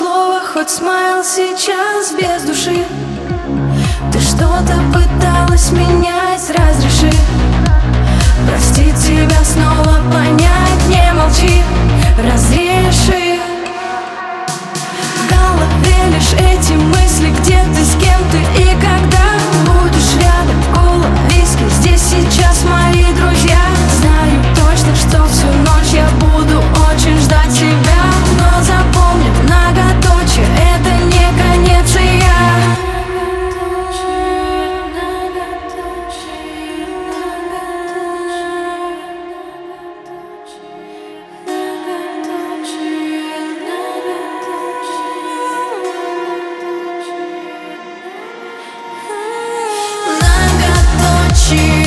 слово, хоть смайл сейчас без души. Ты что-то пыталась менять, разреши простить тебя, снова понять, не молчи, разреши. В голове лишь эти мысли, где ты, с кем ты и когда будешь рядом. Кола, виски, здесь сейчас мои друзья. Знаю точно, что всю ночь я буду очень ждать тебя. Но запомни, многоточие — это не конец, и я многоточие.